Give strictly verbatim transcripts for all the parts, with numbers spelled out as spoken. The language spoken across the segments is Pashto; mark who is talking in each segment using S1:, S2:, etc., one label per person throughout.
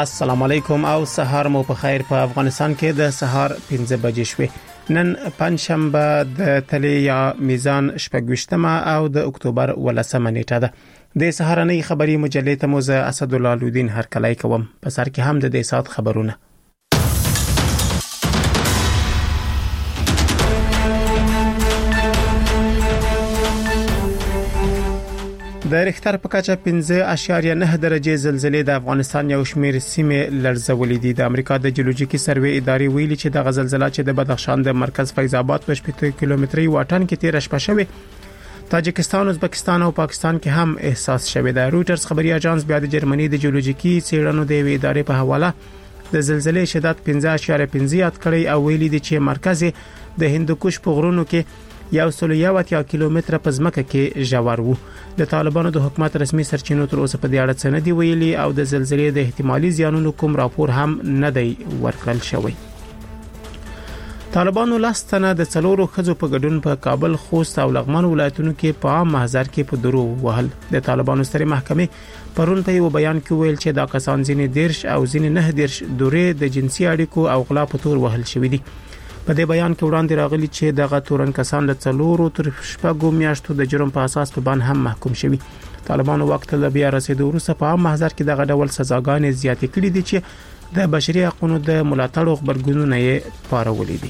S1: السلام علیکم او سهار مو په خیر. په افغانستان کې د سهار پنځه بجې شوې. نن پنځشنبه د تلې یا میزان شپږویشتمه او د اکتوبر ولسمه نیټه ده. د سهارنۍ خبري مجلې ته موزه اسدالله لودین هرکلی کوم. په سر کې هم د دې سات خبرونه. د ریختر په کچه پنځه اعشاریه نه درجه زلزلې د افغانستان یو شمېر سیمې لړزولې دي. د امریکا د جیولوژیکي سروې ادارې ویلي چې د زلزلې چې د بدخشان د مرکز فیض آباد په شپږ کیلومتري واټن کې تیر شپه شوه، تاجکستان، ازبکستان او پاکستان کې هم احساس شوه. د رويټرز خبري اژانس بیا د جرمني د جیولوژیکي څېړنو د ادارې په حواله د زلزلې شدت پنځه اعشاریه پنځه یاد کړی او ویلي دي چې مرکز د هندوکش په غرونو کې یو سل یو اتیا کیلومتره په ځمکه کې ژور وو. د طالبانو د حکومت رسمي سرچینو تر اوسه په دې اړه څه نه دی ویلي او د زلزلې د احتمالي زیانونو کوم راپور هم نه دی ورکړل شوی. طالبانو لاستنه د څلورو خزو په ګډون په کابل، خوست او لغمان ولایتونو کې په عام محضر کې په درو وهل. د طالبانو سترې محکمې پرون په یو بیان کې ویل چې دا کسان ځینې دیرش او ځینې نه دیرش دورې د جنسي اړیکو او غلا په تور وهل شوی دي. په دې بیان کې وړاندې راغلي چې دغه تورن کسان له څلورو تر شپږو میاشتو د جرم په اساس په بان هم محکوم شوي. طالبانو وخت له بیا رسیدو وروسته په عام محضر کې دغه ډول سزاګانې زیاتې کړې دي چې د بشري حقوقو د ملاتړ خبرګونونه یې پارولې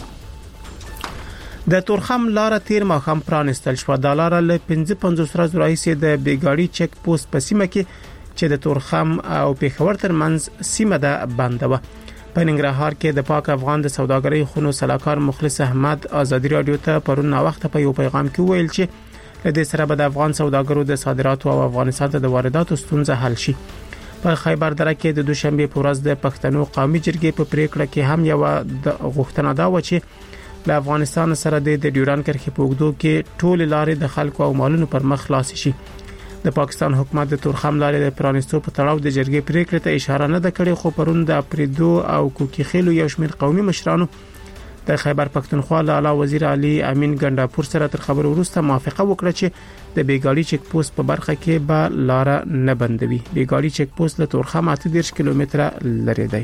S1: دي. د تورخم لار تیر ماخام پرانستل شو. د لار له پنځه پنځوس ورځې راهیسې د بیګاړي چک پوسټ په سیمه کې چې د تورخم او پیښور ترمنځ سیمه ده بنده و. په ننګرهار کې د پاک افغان د سوداګرۍ خونو صلاحکار مخلص احمد ازادي رادیو ته پرون وخت په یو پیغام کې ویل چې د دې سره به د افغان سوداګرو د صادراتو او افغانستان ته د وارداتو ستونزه حل شي. په خیبر دره کې د دوشنبه په ورځ د پښتنو قومي جرګې په پریکړه کې هم یو د غوښتنه دا و چې له افغانستان سره د ډیوران کرښې په اوږدو کې ټول لارې د خلکو او مالونو پر مخ خلاص شي. د پاکستان حکومت د تورخم لارې د پرانستو په تړاو د جرګې پریکړې ته اشاره نه ده کړې، خو پرون د اپریدو او کوکی خېلو یو شمېر قومي مشرانو د خیبر پښتونخوا له اعلی وزیر علي امین ګنڈاپور سره تر خبرو وروسته موافقه وکړه چې د بیګاړي چک پوسټ په برخه کې به لار نه بندوي. بیګاړي چک پوسټ له تورخم اته دېرش کیلومتره لري دی.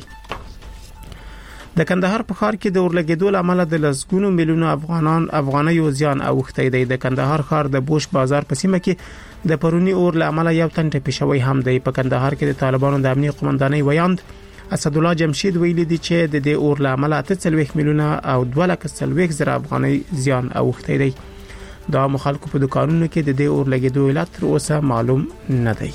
S1: د کندهار په ښار کې د اورلګیدو لامل د لسګونو میلیونو افغانان افغاني زیان اوښتی دی. د کندهار ښار د بوش بازار په سیمه کې د پرونی اور لامل یو تن ټپي شوی هم دی. په کندهار کې د طالبانو د امنیت قومندانۍ ویاند اسدالله جمشید ویلي دی چې د دې اور لامل اته څلوېښت میلیونه او دوه لک څلوېښت زره افغاني زیان اوښتی دی. دا مخالکو په دکانونو کې د دې اور لګیدو علت تر اوسه معلوم نه دی.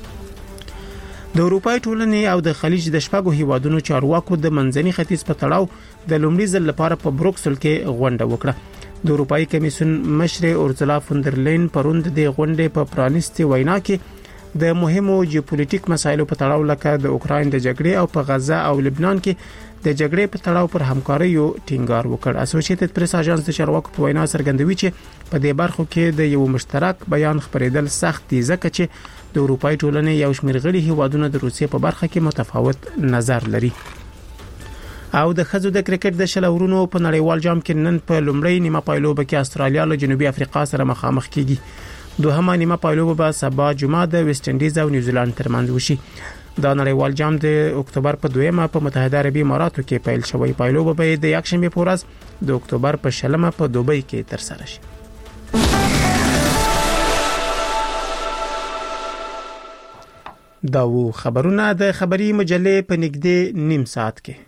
S1: د اروپای ټولنې او د خلیج د شپږو هیوادونو چارواکو د منځني ختیځ په تړاو د لومړي ځل لپاره په بروکسل کې غونډه وکړه. د اروپای کمیسیون مشر اورزلا فوندرلاین پروند د غونډې په پرانیستي وینا کې د مهمو جیوپولیټیک مسایلو په تړاو لکه د اوکراین د جګړې او په غزه او لبنان کې د جګړې په تړاو پر همکارۍ یو ټینګار وکړ. اسوسییټډ پریس اژانس د چارواکو په وینا څرګندوي چې په دې برخو کې د یو مشترک بیان خبرېدل سخت دي ځکه چې د اروپای ټولنې یو شمېر غړي هیوادونه د روسیې په برخه کې متفاوت نظر لري. او د خزو د کرکټ د شلورونو په نړیوال جام کې نن په لومړی نیمه پایلوبه کې استرالیا له جنوبي افریقا سره مخامخ کیږي. دوهمه نیمه پایلوبه به سبا جمعه د ویسټ انډیز او نیوزیلند ترمنځ وشي. دا نړیوال جام د اکتوبر په دویمه په متحده عربي اماراتو کې پیل شوی. پایلوبه به د یکشنبه په ورځ د اکتوبر په شلمه په دوبۍ کې ترسره شي. دا و خبرونه د خبري مجلې په نږدې نیم ساعت کې.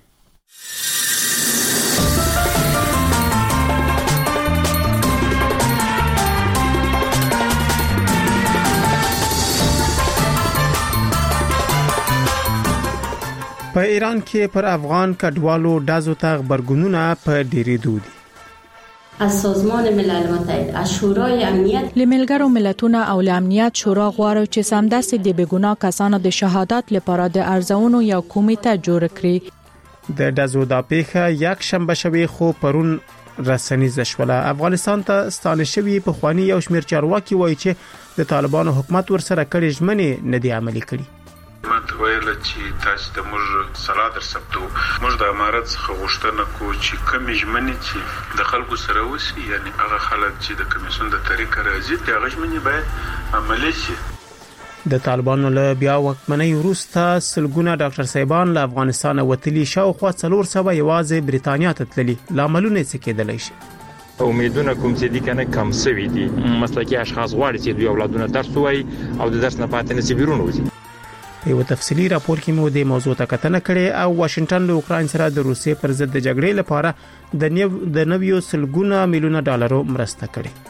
S1: په ایران کې پر افغان کډوالو ډازو ته خبرګونونه په ډیریدو دي.
S2: از سازمان ملل متحد، از شورای امنیت،
S3: لملګرو ملتونو او امنیت شورا غواړي چې سمدست د بیګناه کسانو د شهادت لپاره د ارزونو یو کمیټه جوړ کړي.
S1: د ډازو د پیښه یک شنبه شوی خو پرون رسنیز شوله. افغانستان ته ستانه شوی په خواني یو شمیر چارواکي وایي چې د طالبانو حکومت ورسره کړي ژمنې نه دی عملي کړي.
S4: ماته ویل چې تاسو د موږ سره در ثبتو موږ د امارت څخه غوښتنه کو چې کوم ژمنې چې د خلکو سره وسی، یعنی هغه خلک چې د کمیسیون د طریقه راځي د هغه ژمنې باید عملي شي.
S1: د طالبانو له بیا وکمنۍ وروسته سلګونه ډاکټر صاحبان له افغانستان وتلي شاوخوا څلور سوه یوازې برېټانیا ته تللي. لاملونه څه کېدلی شي؟
S5: امیدونه کوم چې دي کنه کم سوي دي. مسلکي اشخاص غواړي چې دوی اولادونه درس وایي او د درس نه پاتې نشي بیرون وځي.
S1: یو تفصیلی راپور کې مو د موضوع ته کتنه کړې او واشنگټن له اوکرين سره د روسیې پر ضد د جګړې لپاره د نیو د نویو سلګونه میلیونه ډالرو مرسته کړې.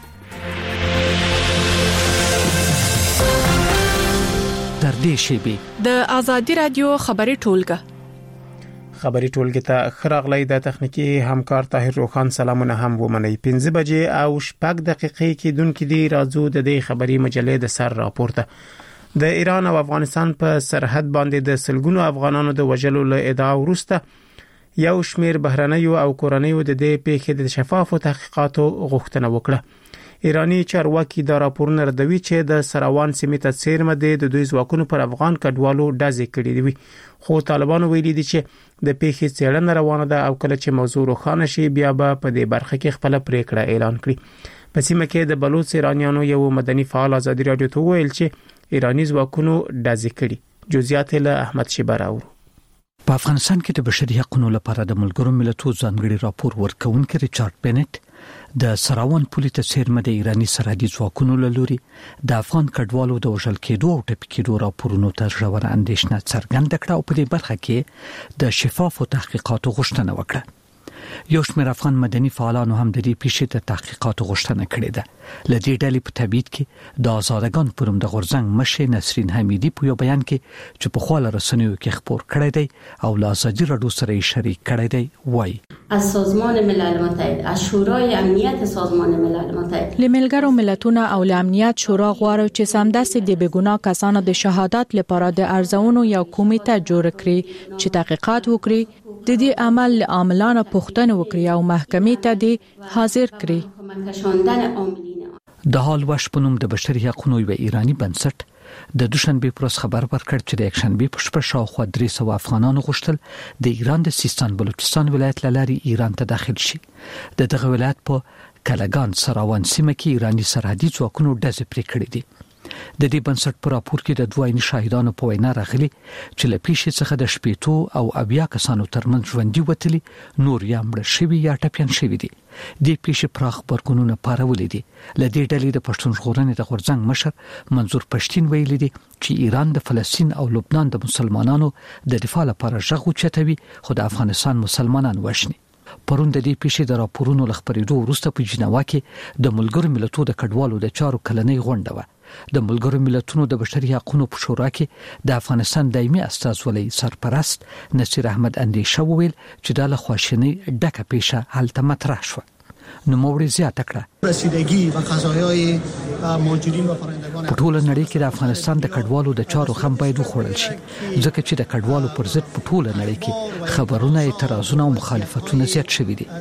S6: تر دې شی
S3: د ازادي رادیو خبري ټولګه
S1: خبري ټولګه ته خراغلی د تخنیکی همکار طاهر روخان سلامونه هم ومني. پنځه بجې او شپږ دقیقې کې دونکو دی راځو د دې خبري مجلې د سر راپورته. د ایران او افغانستان په سرحد باندې د سلګونو افغانانو د وژلو له ادعا وروسته یو شمیر بهرنیو او کورنیو د دې پیښې د شفافو تحقیقاتو غوښتنه وکړه. ایرانی چارواکي دا راپورونه ردوي چې د سراوان سیمې ته څیرمه د دوی ځواکونو پر افغان کډوالو ډزې کړې دي. خو طالبانو ویلي دي چې د پیښې څېړنه روانه ده او کله چې موضوع روښانه شي بیا به په دې برخه کې خپل پریکړه اعلان کړي. په سیمه کې د بلوچ ایرانیانو یو مدني فعال ازادي رادیو ته ویل چې ایرانی ځواکونو ډزې کړي. جزئیات له احمد شیبر اورو.
S6: په افغانستان کې د بشري حقوقو لپاره د ملګرو ملتونو ځانګړي راپور ورکونکي ریچارډ بنت د سراوان پولي ته څیرمه د ایرانی سرحدي ځواکونو له لوري د افغان کډوالو د وژل کېدو او ټپي کېدو راپورونو ته ژوره اندېښنه څرګنده کړه او په دې برخه کې د شفافو تحقیقاتو غوښتنه وکړه. یو شمېر افغان مدني فعالانو هم د دې پیښې ته تحقیقاتو غوښتنه کړې ده. له دې ډلې په تبعید کې د آزادګان فورم د غورځنګ مشر نسرین حمیدي په یو بیان کې چې په خواله رسنیو کې خبر کړی دی او له ازادي رادیو سره شریک کړی دی وایي
S2: از سازمان ملل متحد از شورای امنیت سازمان ملل متحد
S3: لملګرو ملتونو او امنیت شورا غواړي چې سمدستي د بیګناه کسانو د شهادت لپاره د ارزونو یو کمیټه جوړ کړي چې تحقیقات وکړي، د دې عمل عاملانه پوښتنه وکړي او محکمې ته دې حاضر کړي.
S6: د حال وش په نوم د بشري حقوقو یو ایرانی بنسټ د دوشنبه پر ورځ خبر ورکړ چې د یکشنبه په شپه شاوخوا درې سوه افغانانو غوښتل د ایران د سیستان بلوچستان ولایت لاري ایران ته داخل شي. د دغه ولایت په کلګان سراوان سیمه کې ایرانی سرحدي ځواکونو ډزې پرې کړې دي. د دې بنسټ په راپور کې د دوه عیني شاهدانو په وینا راغلي چې له پیښې څخه د شپېتو او اویا کسانو ترمنځ ژوندي وتلي، نور یا مړه شوي یا ټپیان شوي دي. د پیښې پراخ برګونونه پارولې دي. له دې ډلې د پښتون ژغورنې د غورځنګ مشر منظور پښتين ویلي دي چې ایران د فلسطین او لبنان د مسلمانانو د دفاع لپاره غږ اوچتوي خو د افغانستان مسلمانان وښني. پرون د دې پیښې د راپورونو لخبرېدو وروسته په جنیوا کې د ملګرو ملتونو د کډوالو د چارو کلنۍ غونډه وه. د ملګرو ملتونو د بشري حقوقو په شورا کې د افغانستان دایمي استازولۍ سرپرست نصیر احمد اندیشه وویل چې د لخواشنۍ ډکه پیښه هلته مطرح شوه. نو موري زیاته کړه
S7: رسیدگی و قضایای مهاجرین و پرندگان
S6: په ټوله نړۍ کې د افغانستان د کډوالو د چارو خم باید وخوړل شي، ځکه چې د کډوالو پر ضد په ټوله نړۍ کې خبرونه، اعتراضونه او مخالفتونه زیات شوي دي.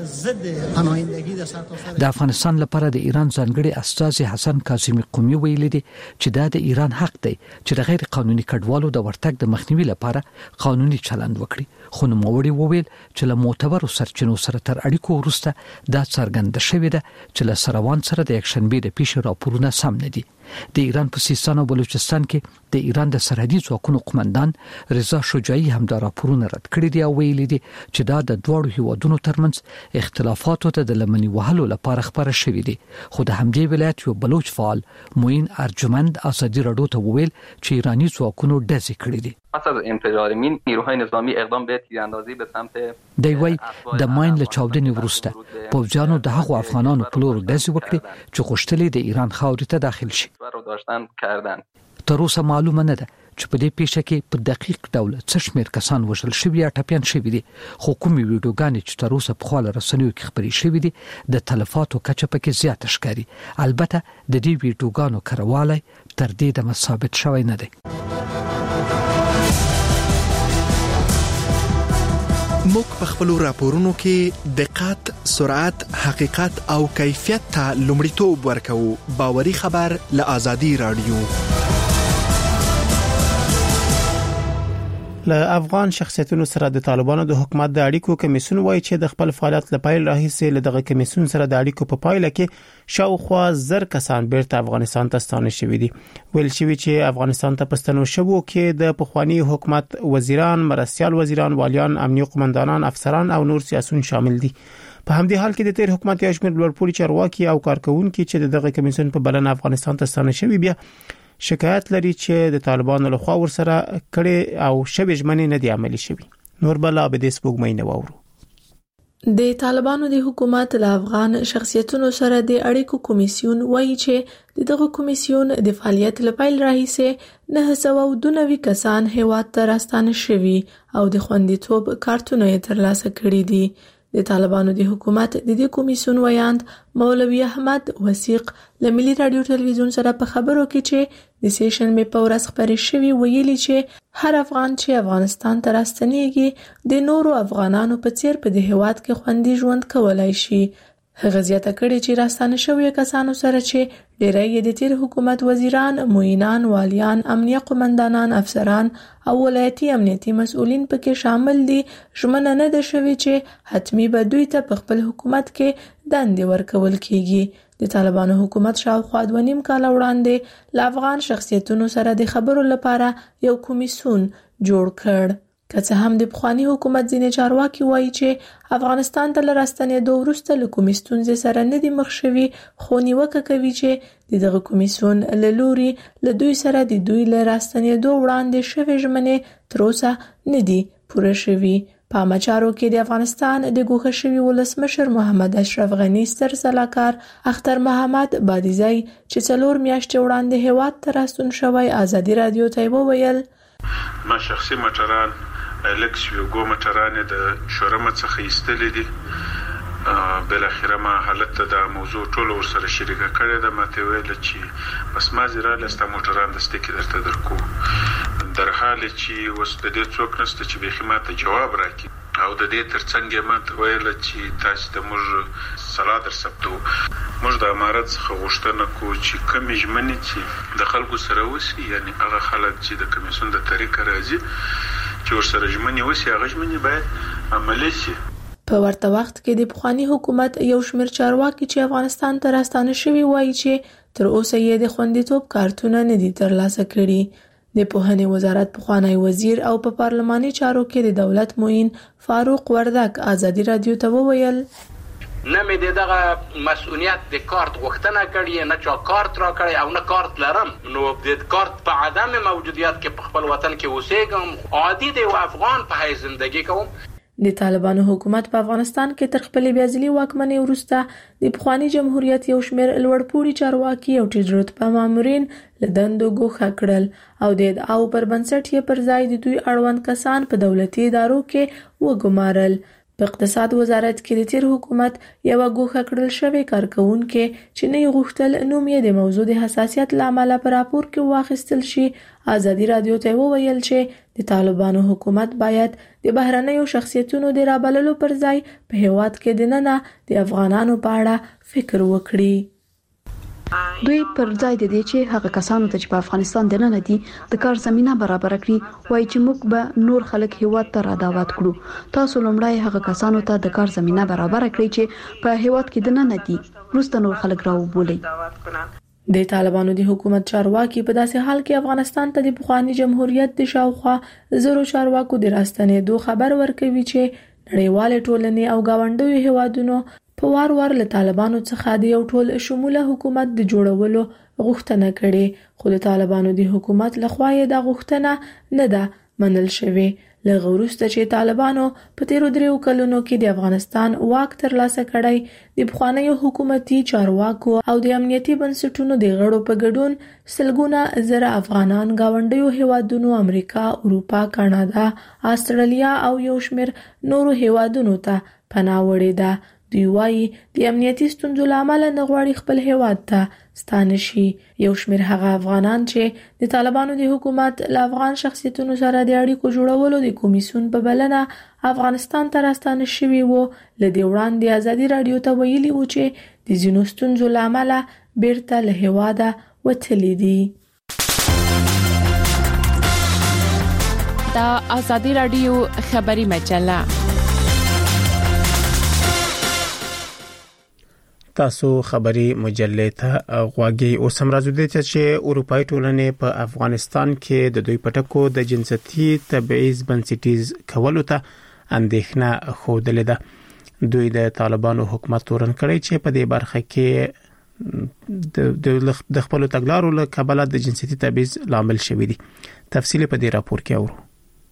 S6: د افغانستان لپاره د ایران ځانګړي استازي حسن کاظمي قومي ویلي دي چې دا د ایران حق دی چې د غیر قانوني کډوالو د ورتګ د مخنیوي لپاره قانوني چلند وکړي. خو نو موري وویل چې له معتبرو سرچینو سره تر اړیکو وروسته دا څرګند د شوی ده چې له سروان سره د یکشنبه د پیښې راپورونه سم نه دي. د ایران په سیستان او بلوچستان کې د ایران د سرحدي ځواکونو قومندان رضا شجاعي هم دا راپورونه رد کړي دي او ویلي دي چې دا د دوړو هیوادونو ترمنځ اختلافاتو ته د لمنې وهلو لپاره خبره شوې دي. خو د همدې ولایت یو بلوچ فعال موین ارجمند ازادي رادیو ته وویل چې ایرانی ځواکونو ډزې کړي دي.
S8: پس از انفجار مین نیروهای نظامی اقدام به تیراندازی به سمت
S6: دی وای د ماین له چاودنې وروسته پوځیانو د هغو افغانانو په لور ډزې وکړي چې غوښتل دي ایران خاورې ته داخل شي. تر اوسه معلومه نه ده چې په دې پیښه کې په دقیق ډول څه شمېر کسان وژل شوي یا ټپیان شوي دي. خو کومې ویډیوګانې چې تر اوسه په خواله رسنیو کې خپرې شوي دي د تلفاتو کچه پکې زیاته ښکاري. البته د دې ویډیوګانو کروالی تر دې دمه ثابت شوی نه دی.
S9: موږ په خپل راپورونو کې دقت، سرعت، حقیقت او کیفیت ته لومړیتوب ورکوو. باوري خبر له آزادي رادیو.
S1: له افغان شخصیتونو سره د طالبانو د حکومت د اړیکو کمیسیون وایي چې د خپل فعالیت لپاره راهیسې له دغه کمیسیون سره د اړیکو په پایله کې شاوخوا زر کسان بیرته افغانستان ته ستانه شوي دي. ویل شوی چې افغانستان ته پستنو شوو کې د پخوانی حکومت وزیران، مرستيال وزیران، والیان، امنیه قومندانان، افسران او نور سیاسيون شامل دي. په همدې حال کې د تیر حکومت یو شمېر لوړپوړي چارواکي او کارکونکو چې دغه کمیسیون په بلنه افغانستان ته ستانه شوي بیا شکایت لري چې د طالبانو له خوا ورسره کړي او شبي ژمنې نه دي عملي شوي. نور بلا به د سپوږمۍ نه وورو.
S10: د طالبانو د حکومت له افغان شخصیتونو سره د اړیکو کمیسیون وایي چې دغه کمیسیون د فعالیت لپاره راهیسې نه سوه او دوه نوي کسان هیواد ته راستانه شوي او د خوندیتوب کارتونه یې ترلاسه کړي دي. د طالبانو د حکومت د دې کمیسیون ویاند مولوي احمد وثیق له ملي رادیو ټلویزیون سره په خبرو کې چې د سیشن می په ورځ خبرې شوي ویلي چې هر افغان چې افغانستان ته راستنیږي د نورو افغانانو په څیر په دې هیواد کې خوندي ژوند کولای شي. هغه زیاته کړي چې راستانه شوی کسانو سره چې ډېری د تیر حکومت وزیران، معینان، والیان، امنیه قومندانان، افسران او ولایتي امنیتي مسؤلین پکې شامل دي، ژمنه نه ده شوې چې حتمی به دوی ته په خپل حکومت کې دندې ورکول کیږي. د طالبانو حکومت شاوخوا دوه نیم کال وړاندې له افغان شخصیتونو سره د خبرو لپاره یو کمیسیون جوړ کړ. که څه هم د پخوانی حکومت ځینې چارواکي وایي چې افغانستان ته له راستنېدو وروسته له کومې ستونزې سره نه دي مخ شوي، خو نیوکه کوي چې د دغه کمیسیون له لوري له دوی سره د دوی له راستنېدو وړاندې شوې ژمنې تر اوسه نه دي پوره شوي. په عامه چارو کې د افغانستان د ګوښه شوي ولسمشر محمد اشرف غني ستر سلاکار اختر محمد بادیزی چې څلور میاشتې وړاندې هیواد ته راستون شوی ازادي رادیو ته وویل:
S4: ما شخصي موټران الکس یو ګو موټران د شورم څخه ایستلې دي. بل اخیره ما حالت د موضوع ټول ور سره شریکه کړې ده. ماته ویل چې بس ما زیرا لسته موټران د ستګي درته درکو، در حال چې وست د څوک نشته چې به خدمت جواب راکړي او د دې ترڅنګ ما ته ویل چې تاسو د موږ صلاح در ثبتو. موږ د امارت څخه غوښتنه کوو چې کوم ژمنې چې د خلکو سره وسی، یعنی هغه خلک چې د کمیسیون د طریقه راځي چې ورسره ژمنې وسی، هغه ژمنې باید عملي شي.
S10: په ورته وخت کې د پخوانی حکومت یو شمېر چارواکي چې افغانستان ته راستانه شوي وایي چې تر اوسه یې د خوندیتوب کارتونه نه دي ترلاسه کړي. د پوهنې وزارت پخوانی وزیر او په پارلماني چارو کې د دولت معین فاروق وردک ازادي رادیو ته وویل:
S11: نه مې دغه مسؤلیت د کارت غوښتنه کړې، نه چا کارت را کړی او نه کارت لرم. نو د کارت په عدم موجودیت کې په خپل وطن کې اوسېږم، عادي دی او افغان په حیث زندگی کوم.
S10: د طالبانو حکومت په افغانستان کې تر خپلې بیازلي واکمنۍ وروسته د پخوانی جمهوریت یو شمېر لوړپوړي چارواکي او ټیټ رتبه مامورین له دندو ګوښه کړل او د ادعاو پر بنسټ یې پر ځای د دوی اړوند کسان په دولتي ادارو کې وګمارل. په اقتصاد وزارت کې د تیر حکومت یو ګوښه کړل شوی کارکونکو چې نه غوښتل نوم یې د موضوع د حساسیت لامل پر راپور کې واخیستل شي ازادي رادیو ته وویل چې د طالبانو حکومت باید د بهرنیو شخصیتونو د رابللو پر ځای په هیواد کې د ننه د افغانانو په اړه فکر وکړي.
S12: دوی پر ځای د دې چې هغه کسانو ته چې په افغانستان دننه دي د کار زمينه برابر کړي، وایي چې موږ به نور خلک هیواد ته را دعوت کړو. تاسو لومړی هغه کسانو ته د کار زمينه برابر کړئ چې په هیواد کې دننه دي، وروسته نور خلک راوبولئ.
S10: د طالبانو د حکومت چارواکي په داسې حال کې افغانستان ته د پخوانی جمهوریت د شاوخوا زرو چارواکو د راستنېدو خبر ورکوي چې نړیوال ټولنې او گاونډیو هیوادونو په وار وار له طالبانو څخه د یو ټول شموله حکومت د جوړولو غوښتنه کړې، خو د طالبانو د حکومت لخوا یې دا غوښتنه نه ده منل شوې. لږ وروسته چې طالبانو په تیرو دریو کلونو کې د افغانستان واک ترلاسه کړی، د پخوانیو حکومتي چارواکو او د امنیتي بنسټونو د غړو په ګډون سلګونه زره افغانان گاونډیو هیوادونو امریکا، اروپا، کاناډا، استرالیا او یو شمېر نورو هیوادونو ته پناه وړې ده. دوی وایي د امنیتي ستونزو له امله نه غواړي خپل هیواد ته ستانه شي. یو شمېر هغه افغانان چې د طالبانو د حکومت له افغان شخصیتونو سره د اړیکو جوړولو د کمیسیون په بلنه افغانستان ته راستانه شوي وو، له دې وړاندې ازادي رادیو ته ویلي وو چې د ځینو ستونزو له امله بیرته له هیواده وتلي دي.
S3: د ازادي رادیو خبری مجله.
S1: تاسو خبری مجله ته غواګي او سمرازو دي چې اروپאי ټولنې په افغانستان کې د دوی پټکو د جنسيتي تبعیض بنسټیز کولو ته اندېښنه خوده ده. دوی د طالبانو حکومت تورن کړی چې په دې برخه کې د د خپل تګلارو له کبله د جنسيتي تبعیض لامل شوی دي. تفصیل په دې راپور کې اورو.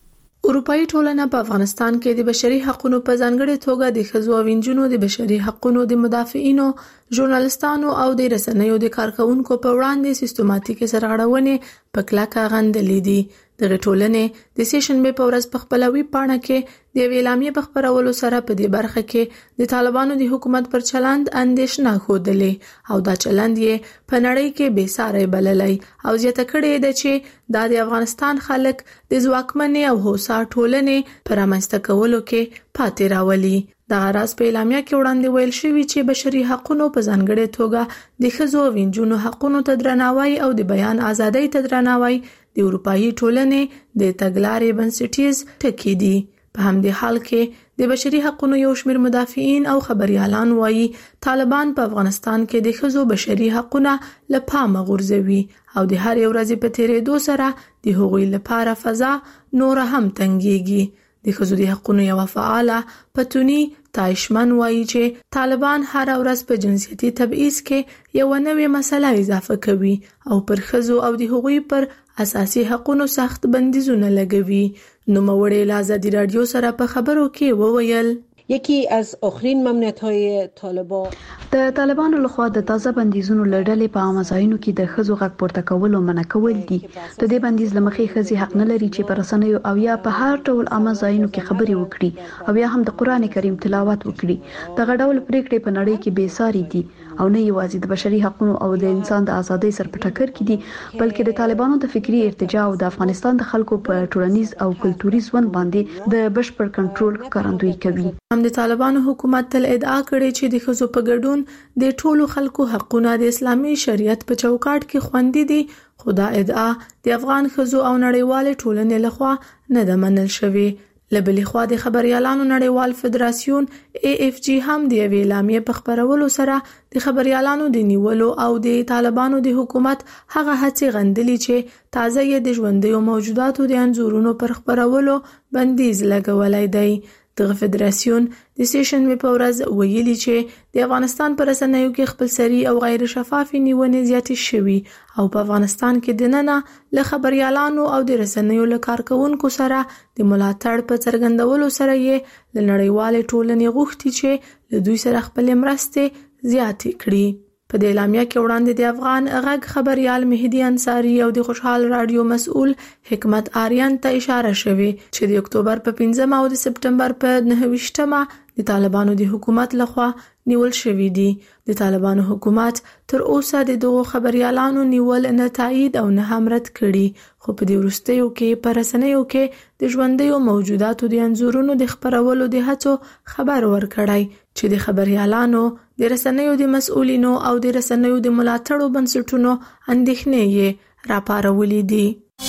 S10: اروپאי ټولنه په افغانستان کې د بشري حقوقو په ځانګړي توګه د ښځو او نجونو د بشري حقوقو د مدافعینو، ژورنالستانو او د رسنیو د کارکونکو په وړاندې سیستماتیک سرغړونې په کلکه غندلې دي. د ټولنې د سیشن په ورځ په خپل وی پاڼه کې د اعلامیې په خبرولو سره په دې برخه کې د طالبانو د حکومت پر چلند اندېښنه خوده او دا چلند یې په نړۍ کې بې ساري بللای او زیاته کړې ده چې د افغانستان خلک د ځواکمنې او هوسا ټولنې پر امنځته کولو کې پاتې راولي. د غراس په اعلامیه کې وړاندې ویل شوی چې بشري حقوقو په ځانګړي توګه د ښځو او نجونو حقوقو ته درناوی او د بیان ازادۍ ته درناوی د اروپאי ټولنې د تګلارې بنسټیز ټکي دي. په همدې حال کې د بشري حقوقو یو شمېر مدافعین او خبريالان وایي طالبان په افغانستان کې د ښځو بشري حقوقو له پامه غورځوي او د هر ورځې په تیرېدو سره د هغوی لپاره فضا نور هم تنګيږي. د ښځو د حقوقو یو فعاله پتونی تایشمن وایي چې طالبان هر ورځ په جنسيتي تبعیض کې یو نوې مسله اضافه کوي او پر ښځو او د هغوی پر اساسي حقوقو سخت بندیزونه لګوي. نو موړې له ازادي رادیو سره په خبرو کې وویل
S13: یکی از آخرین ممنوعیت‌های طالبان
S12: د طالبانو لخوا د تازه بندیزونو لړلې په عامه ځایونو کې د ښځو غږ پورته کول او منع کول دي. د دې بندیز لمخې ښځې حق نه لري چې پر رسنیو او یا په هر ډول عامه ځایونو کې خبرې وکړي او یا هم د قران کریم تلاوت وکړي. دغه ډول پریکړې په نړۍ کې بې ساري دي او نه یوازې د بشري حقوقو او د انسان د ازادۍ سر په ټکر کې دي بلکې د طالبانو د فکری ارتجاع او د افغانستان د خلکو په ټولنیز او کلتوري ژوند باندې د بشپړ کنټرول ښکارندویي کوي.
S10: هم د طالبانو حکومت تل ادعا کړې چې د ښځو په ګډون د ټولو خلکو حقونه د اسلامي شریعت په چوکاټ کې خوندي دي، خو دا ادعا د افغان ښځو او نړیوال ټولنې لخوا نه ده منل شوې. لبلې خوا د خبريالانو نړیوال فدراسیون ای اف جی هم د اعلامیې په خبرولو سره د خبريالانو د نیولو او د طالبانو د حکومت هغه هڅې غندلې چې تازه یې د ژوندۍ موجوداتو د انزورونو پر خبرولو بندیز لګولای دی. دغه فدراسیون د سیشن په ورځ ویلي چې د افغانستان پر رسنیو کې خپلسري او غیر شفاف نیونې زیاتې شوي او په افغانستان کې د نننه له خبريالانو او د رسنیو له کارکونکو سره د ملاتړ په څرګندولو سره یې له نړیوال ټولنې غوښتي چې له دوی سره خپل مرستې زیاتې کړي. په د اعلامیه کې وړاندې د افغان غږ خبريال مهدي انصاری او د خوشحال رادیو مسؤل حکمت آریان ته اشاره شوه چې د اکتوبر په پنځمه او د سپټمبر په نهه د طالبانو د حکومت لخوا نیول شوی دي. د طالبانو حکومت تر اوسه د دغو خبريالانو نیول نه تایید او نه هم رد کړي، خو په دې وروستیو کې په رسنیو کې د ژوندۍ موجوداتو د انزورونو د خبرولو د هڅو خبر ورکړی چې د خبريالانو د رسنیو د مسؤلینو او د رسنیو د ملاتړو بنسټونو اندېښنې یې راپارولې دي.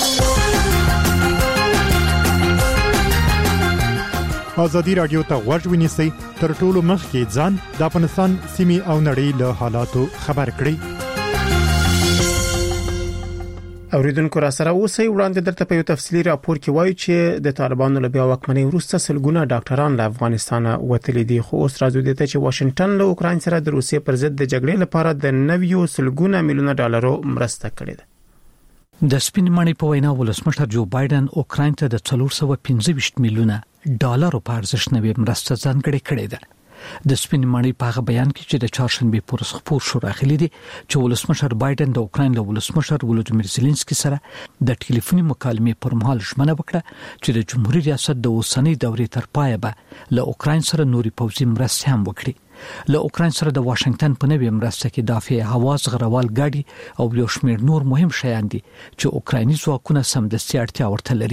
S14: ازادي رادیو ته غوږ ونیسئ تر ټولو مخکې ځان د افغانستان سیمې او نړۍ له حالاتو خبر کړئ.
S1: اوریدونکو را سره اوسئ. وړاندې درته په یو تفصیلي راپور کې وایي چې د طالبانو له بیا واکمنۍ وروسته سلګونه ډاکټران له افغانستان وتلي دي، خو اوس راځي د ته چې واشنگټن له اوکراین سره د روسیې پر ضد د جګړې لپاره د نویو سلګونه میلیونه ډالرو مرسته کړې ده.
S6: د سپین مړی په وینا ولسمشر جو بایدن اوکراین ته د څلور سوه پنځه ویشت میلیونه ډالرو په ارزښت نوې مرسته ځانګړې کړې ده. د سپین مړی په هغه بیان کې چې د چهارشنبه پورس خبر شو راغلي دي چې ولسمشر بایدن د اوکراین له ولسمشر ولودیمیر زيلنسکي سره د ټلیفوني مکالمې پر مهال ژمنه وکړه چې د جمهوریت ریاست د اوسنۍ دورې تر پایه به له اوکراین سره نوري پوځي مرستې هم وکړي. له اوکراین سره د واشنگټن په نوې مرسته کې دافع هوا زغروال ګاډي او یو شمېر نور مهم شیان دي چې اوکرایني ځواکونه سمدستي اړتیا ورته لري.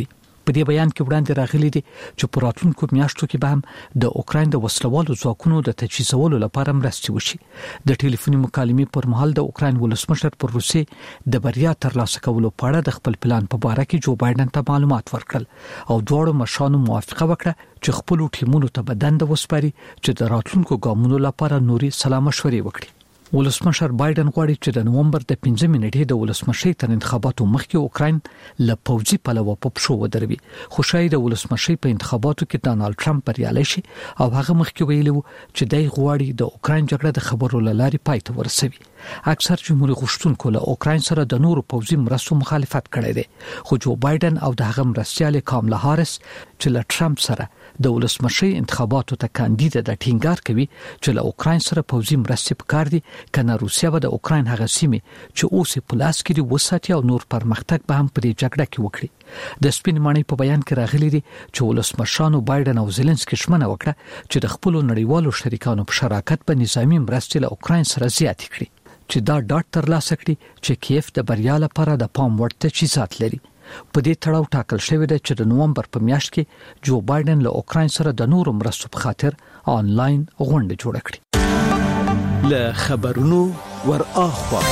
S6: په دې بیان کې وړاندې راغلي دي چې په راتلونکو میاشتو کې به هم د اوکراین د وسلوالو ځواکونو د تجهیزولو لپاره مرستې وشي. د ټلیفوني مکالمې پر مهال د اوکراین ولسمشر پر روسیې د بریا ترلاسه کولو په اړه د خپل پلان په اړه کې جو بایدن ته معلومات ورکړل او دواړو مشرانو موافقه وکړه چې خپل ټیمونو ته بدن د وسپاري چې د راتلونکو ګامونو لپاره نوري سلا مشورې وکړي. ولسمشر بایدن غواړي چې د نومبر د پنځمې نیټې د ولسمشۍ تر انتخاباتو مخکې اوکراین له پوځي پلوه په پښو ودروي. خو شاید د ولسمشۍ په انتخاباتو کې ډانلډ ټرمپ بریالی شي او هغه مخکې ویلي وو چې دای غواړي د اوکراین جګړه د خبرو لاري پای ته ورسوي. اکثر جمهوریت غوښتونکو له اوکراین سره د نورو پوځي مرستو مخالفت کړی دی، خو جو بایدن او د هغه مرستیال کاملا هاریس چې له ټرمپ سره د ولسمشۍ انتخاباتو ته کاندید د ټینګار کوي چې له اوکراین سره پوځي مرستې پکار دي کنه روسیا به د اوکراین هغه سیمه چې اوس په لاس کې دی وساتي او نور پرمختګ به هم په دې جګړه کې وکړي. د سپین مانی په بیان کې راغلي دي چې ولسمشرانو بایدن او زيلنسکي شمنه وکړه چې د خپل نړیوالو شریکانو په شراکت په نظامی مرستې له اوکراین سره زیات کړي چې دا ډاټ ترلاسه کړي چې کیف د بریا لپاره د پام وړ تجهیزات لري. په دې تړاو ټاکل شوی دی چې د نومبر په میاشت کې جو بایدن له اوکراین سره د نورو مرستو په خاطر آنلاین غونډه جوړه کړي.
S9: له خبرونو ور اخوا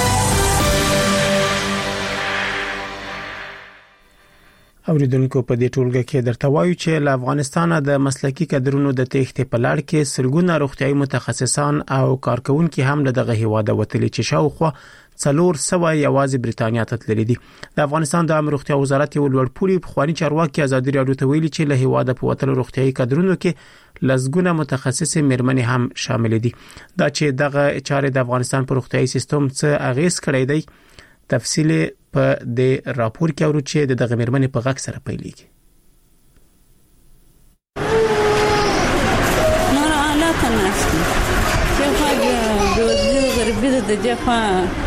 S1: اوریدونکو په دې ټولګه کې درته وایو چې له افغانستانه د مسلکي کادرونو د تېښتې په لړ کې سلګونه روغتيایي متخصصان او کارکونکو هم له دغه هیواده وتلي چې شاوخوا څلور سوه یوازې بریتانیا ته تللي دي. د افغانستان د عامه روغتیا وزارت یو لوړپوړي پخوانی چارواکي ازادي راډیو ته ویلي چې له هیواده په وتلو روغتيایي کادرونو کې لزګونه متخصص مېرمنې هم شامل دي. دا چې دغه چارې د افغانستان په روغتيایي سیستم څه اغیز کړی دی تفصیل په دې راپور کې اورو چې د دغه مېرمنې په غږ سره پیلېږي.
S15: نور حالات ناشته چې خو د د د جفا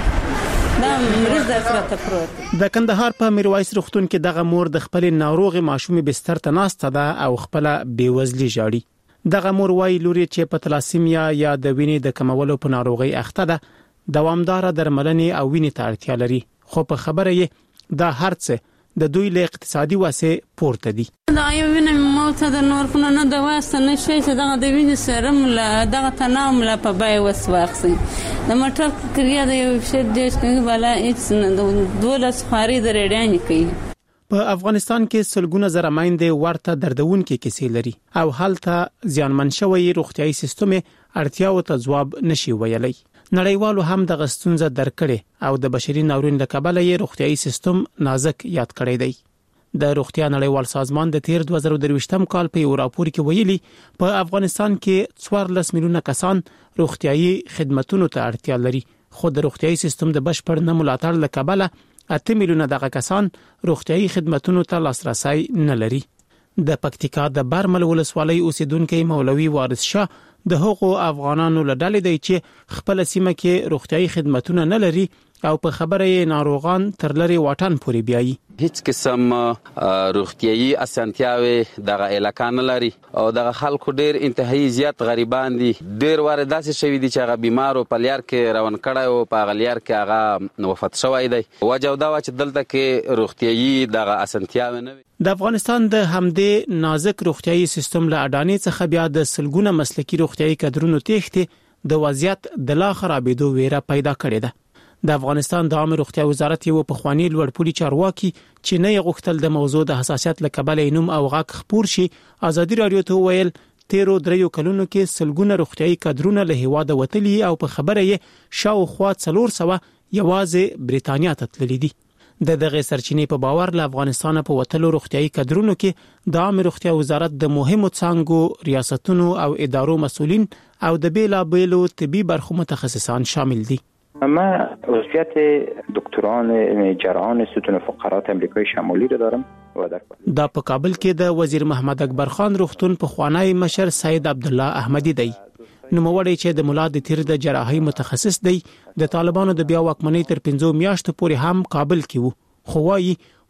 S1: د کندهار په میرویس روغتون کې دغه مور د خپل ناروغ ماشومې بستر ته ناسته ده او خپل بیوزلی جاړي. دغه مور وايي لوري چې په تلاسیمیا یا د وینې د کمولو په ناروغي اخته ده، دوامدار درملنې او وینې ته اړتیا لري، خو په خبره یې دا هرڅه د دوی له اقتصادي واسه پورته دي.
S15: دا یو وینم موت د نور خو نه د واسه نشي چې دغه د وینې سرم لا دغه تنام لا په بای وسواخسي د موټر کړیا د یو شی د څنګه بالا هیڅ نه د دولس خاري د ریډانی کوي.
S1: په افغانستان کې سلګونه زره مایندې ورته دردونکې کیسې لري او حالت زیانمن شوی روغتيایي سیستم اړتیاو ته ځواب نشي ویلای. نړیوالو هم د غستونزه درکړي او د بشري ناورین له کبله یې روغتيایي سیستم نازک یاد کړی دی. د روغتیا نړیوال سازمان د تیر دوه زره درویشتم کال په یو راپور کې ویلي په افغانستان کې څوارلس میلیونه کسان روغتيایي خدماتو ته اړتیا لري، خو د روغتيایي سیستم د بشپړ نه ملاتړ له کبله اته میلیونه دغه کسان روغتيایي خدماتو ته لاسرسي نه لري. د پکتیکا د برمل ولسوالۍ اوسیدونکو مولوي وارث شاه د هغو افغانانو له ډلې دی چې خپل سیمه کې روغتيایي خدماتونه نه لري او په خبره یې ناروغان تر لري واټن پورې بیایي.
S16: هیڅ قسم روغتيایي اسانتیاوي دغه علاقې نه لري او دغه خلکو ډیر انتهایی زیات غریبان دي. ډیر واره داسې شوی دي چې هغه بیمارو په لیار کې روان کړه او په غلیار کې هغه وفات شوی دی. وجه دا و چې دلته کې روغتيایي دغه اسانتیاوي نه وي.
S1: د افغانستان د همدې نازک روغتيایي سیستم له اډانې څخه بیا د سلګونه مسلکي روغتيایي کادرونو تېښتې د وضعیت د لا خرابېدو ویره پیدا کړې ده. د افغانستان د عامه روغتیا وزارت یو پخوانی لوړپوړي چارواکي چې نه یې غوښتل د موضوع د حساسیت له کبله نوم او غږ خپور شي ازادي راډیو ته ویل تیرو دریو کلونو کې سلګونه روغتيایي کادرونه له هیواده وتلي او په خبره یې شاوخوا څلور سوه یوازې بریتانیا ته تللي دي. د دغه سرچینې په باور له افغانستان په وتلو روغتيایي کادرونو کې د عامه روغتیا وزارت د مهمو څانګو ریاستونو او ادارو مسؤلین او د بیلابیلو طبي برخو متخصصان شامل دي.
S17: من عضویت دکتران جراحان ستون فقرات امریکای شمالی رو دارم و در
S1: دا په کابل کې د وزیر محمد اکبر خان روغتون په خوانی مشر سید عبد الله احمدی دی. نوموړی چې د مولا د تیر د جراحي متخصص دی د طالبانو د بیا واکمنۍ تر پنځو میاشتو پورې هم کابل کې وو، خو وايي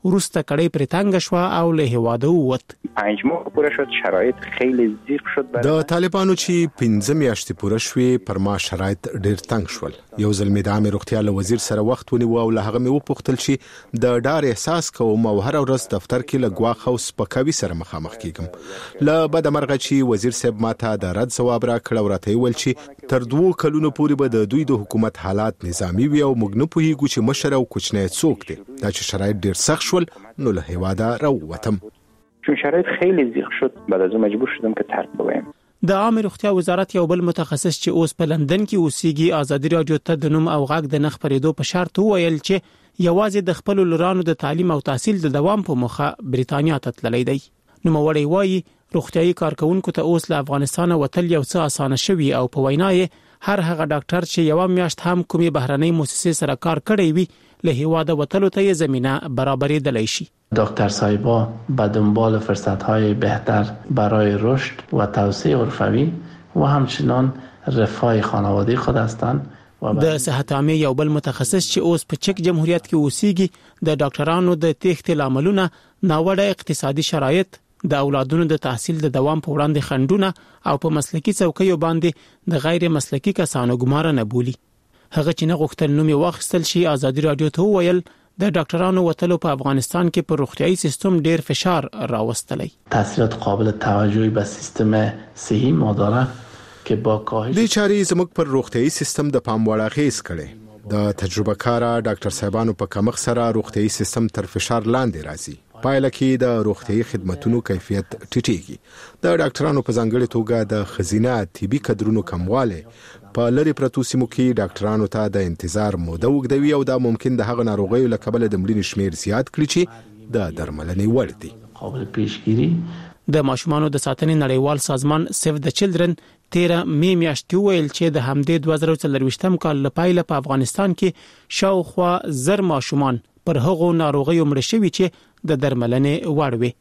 S1: وروسته کړي پرتنګ شو او له هواده ووت.
S17: پنج ماه پوره شد، شرایط خیلی ضیق شد.
S18: د طالبانو چې پنځه میاشتې پوره شوې پر ما شرایط ډېر تنګ شول. یو ځل مې د عامه روغتیا له وزیر سره وخت ونیو او له هغه مې وپوښتل چې د ډار احساس کوم او هر ورځ دفتر کې له ګواښ او سپکاوي سره مخامخ کیږم. له بده مرغه چې وزیر صاحب ماته د رد ځواب راکړ او راته ویل چې تر دوه کلونو پورې به د دوی د حکومت حالات نظامی وي او موږ نه پوهیږو چې مشر او کوچنی څوک دی. دا چې شرایط ډېر سخت شول نو له هیواده راووتم.
S17: چون شرایط خیلی ضیق شد بعد از اون مجبور شدم که ترک بگویم.
S1: د عامه روغتیا وزارت یو بل متخصص چې اوس په لندن کې اوسېږي ازادي رادیو ته د نوم او غږ د نخ پرېدو په شرط وویل چې یوازې د خپل لورانو د تعلیم او تحصیل د دوام په مخه بریتانیا ته تللی دی. نو موري وایي روغتيایي کارکونکو ته اوس له افغانستان وتل یو څه اسانه شوي او په وینای هر هغه ډاکټر چې یو میاشت هم کومي بهرنۍ مؤسسې سره کار کړی وي له هیواده وتلو ته زمينه برابرېدلی شي.
S19: دکتر صاحبا به دنبال فرصت‌های بهتر برای رشد و توسعه حرفوی و همچنان رفاه خانوادگی خود هستند.
S1: د صحت عامه یو بل متخصص چې اوس په چک جمهوریت کې اوسېږي د ډاکټرانو د تېښتې لاملونه ناوړه اقتصادي شرایط د اولادونو د تحصیل د دوام په وړاندې خنډونه او په مسلکي څوکیو باندې د غیر مسلکي کسانو ګمارنه نه بولی. هغه چې نه غوښتل نومي واخیستل شي ازادي رادیو ته ویل د ډاکټرانو وتلو په افغانستان کې پر روغتيایي سیستم ډیر فشار راوستلی.
S19: تاثیرات قابل توجهی به سیستم صحی مداره که با کاهش
S18: د چاري زموږ پر روغتيایي سیستم د پام وړ اغیز کړي. د تجربه کارا ډاکټر صاحبانو په کمخ سره روغتيایي سیستم تر فشار لاندې راځي. پایله کې د روغتيایي خدماتونو کیفیت ټیټیږي. د ډاکټرانو په ځانګړي توګه د خزینه طبي کډرونو کمواله په لری پرتو سیمو کې ډاکټرانو ته د انتظار موده وګدوي او دا ممکن د هغه ناروغیو له کبله د مړینې شمیر زیات کړي چې د درملنې وړ دي.
S19: قابل پیشگیری
S1: د ماشومانو د ساتنې نړیوال سازمان سیو د چلډرن تیره می میاشتې ویل چې د همدې دوه زره څلرويشتم کال لپاره په افغانستان کې شاوخوا زر ماشومان پر هغو ناروغیو مړ شوي چې د درملنې وړ وي.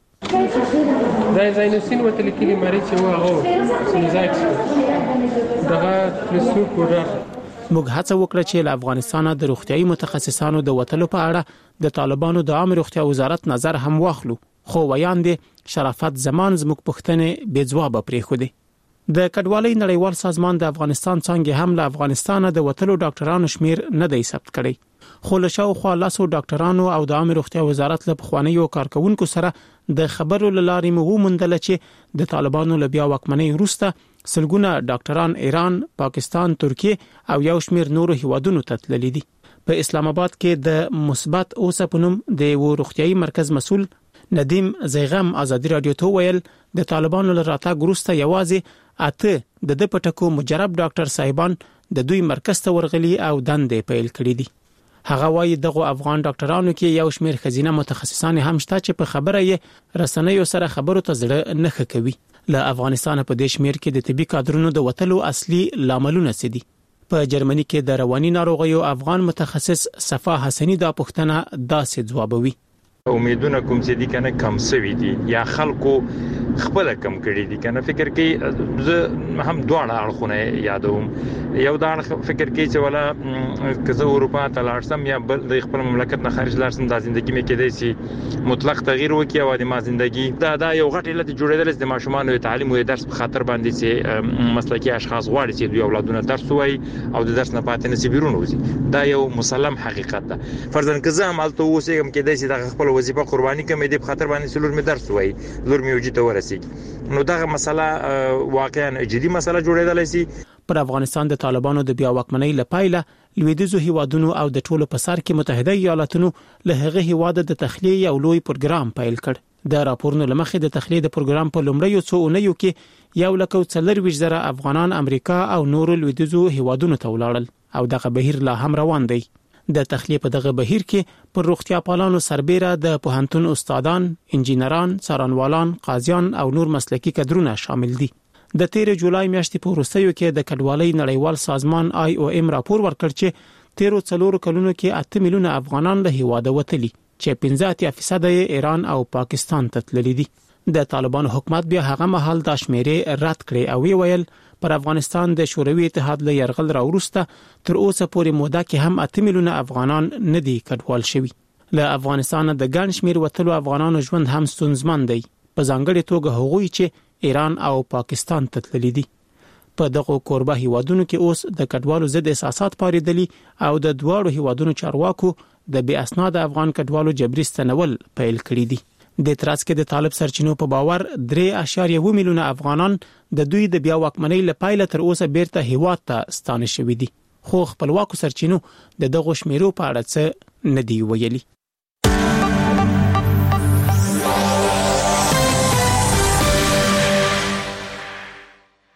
S20: دا زاینوسین وتل کلی مریض چې واه سنزاکس دغه پلسو کورر
S1: موږ هڅه وکړه چې له افغانستانه د روغتيایي متخصصانو د وتلو په اړه د طالبانو د عامه روغتیا وزارت نظر هم واخلو خو ویاندې شرافت زمان زموږ پښتنې بې ځواب پرې خو دي. د کډوالۍ نړیوال سازمان د افغانستان څنګه هم له افغانستانه د وتلو ډاکټرانو شمیر نه دی ثبت کړی. خو له شاوخوا لاسو ډاکټرانو او د عامه روغتیا وزارت له پخوانیو کارکونکو سره د خبرو لارې مو ومندل چې د طالبانو له بیا واکمنۍ وروسته سلګونه ډاکټران ایران، پاکستان، ترکیه او یو شمیر نورو هیوادونو ته تللي دي. په اسلام آباد کې د مثبت اوسپنوم د یو روغتيایي مرکز مسول ندیم زیغم ازادي رادیو ته ویل د طالبانو له راتګ وروسته یوازې اته د د پټکو مجرب ډاکټر صاحبان د دوی مرکز ته ورغلي او دندې پیل کړې دي. هغه وايي دغه افغان ډاکټرانو کې یو شمیر خزینه متخصصان هم شته چې په خبره یې رسنیو سره خبرو ته زړه نه ښکوي. له افغانستان په دیش میر کې د طبي کادرونو د وتلو اصلي لاملونه څه دي؟ په جرمني کې د رواني ناروغیو افغان متخصص صفا حسنی دا پوښتنه داسې جوابوي.
S5: امیدونه کوم چې دي کنه کم سوي دي یا خلکو خپل کم کړي دي کنه فکر کې زه هم دواړه اړخونه یادوم. یو دا فکر کې چې ولا کزه اروپا ته لاړسم یا بل د خپل مملکت نه خارج لاړسم د ژوندۍ مې کېدای شي مطلق تغییر وکړي او د ما ژوندۍ دا دا یو غټ علت جوړېدل د ماشومان تعلیم او درس په خاطر باندې چې مسلکي اشخاص غواړي چې دوی اولادونه درس وایي او د درس نه پاتې نشي بیرون وځي. دا یو مسلم حقیقت ده. فرضاً که زه هم الته اوسېږم کېدای شي د خپل وظیفه قرباني کوم دې په خاطر باندې سلور می درس وایي لور می وجې ته ورسېږي. نو دا مسله واقعا جدي مسله جوړېدل شي.
S1: پر افغانستان د طالبانو د بیا واکمنۍ لپاره لویدیزو هیوادونو او د ټولو په سر کې متحده ایالاتونو له هغه هیواده د تخلیه یو لوی پروګرام پیل کړ. د راپورونو لمخې د تخلیه د پروګرام په لومړیو څو اونیو کې یو لکه څلور زره افغانان امریکا او نورو لویدیزو هیوادونو ته ولاړل او دغه بهیر لا هم روان دی. د تخلیه په دغه بهیر کې پر روغتیا پالانو سربېره د پوهنتون استادان، انجینران، څارنوالان، قاضیان او نور مسلکي کډرونه شامل دي. د تیر جولای میاشتې په وروستیو کې د کډوالۍ نړیوال سازمان آی او ام راپور ورکړ چې تیر څلور کلونو کې اته میلیونه افغانان له هیواده وتلي چې پنځه فیصد یې ایران او پاکستان ته تللي دي. د طالبانو حکومت بیا هغه مهال د شمیرې رد کړي او ویل پر افغانستان د شوروي اتحاد له یرغل راوروسته تر اوسه پورې موده کې هم اته میلیونه افغانان نه دي کډوال شوي. له افغانستان د ګڼ شمیر وتلو افغانانو ژوند هم ستونزمن دی، په ځانګړي توګه هغوی چې ایران او پاکستان ته تللي دي. په دغه کوربه هیوادونو کې اوس د کډوالو ضد احساسات پارېدلي او د دواړو هیوادونو چارواکو د بې اسناده افغان کډوالو جبري ستنول پیل کړي دي. د ترڅ کې د طالب سرچینو په باور درې اعشاریه اووه میلیونه افغانان د دوی د بیا واکمنۍ لپاره تر اوسه بیرته هیواد ته ستانه شوي دي، خو خپلواکو سرچینو د دغه شمیرو په اړه څه نه دی ویلي.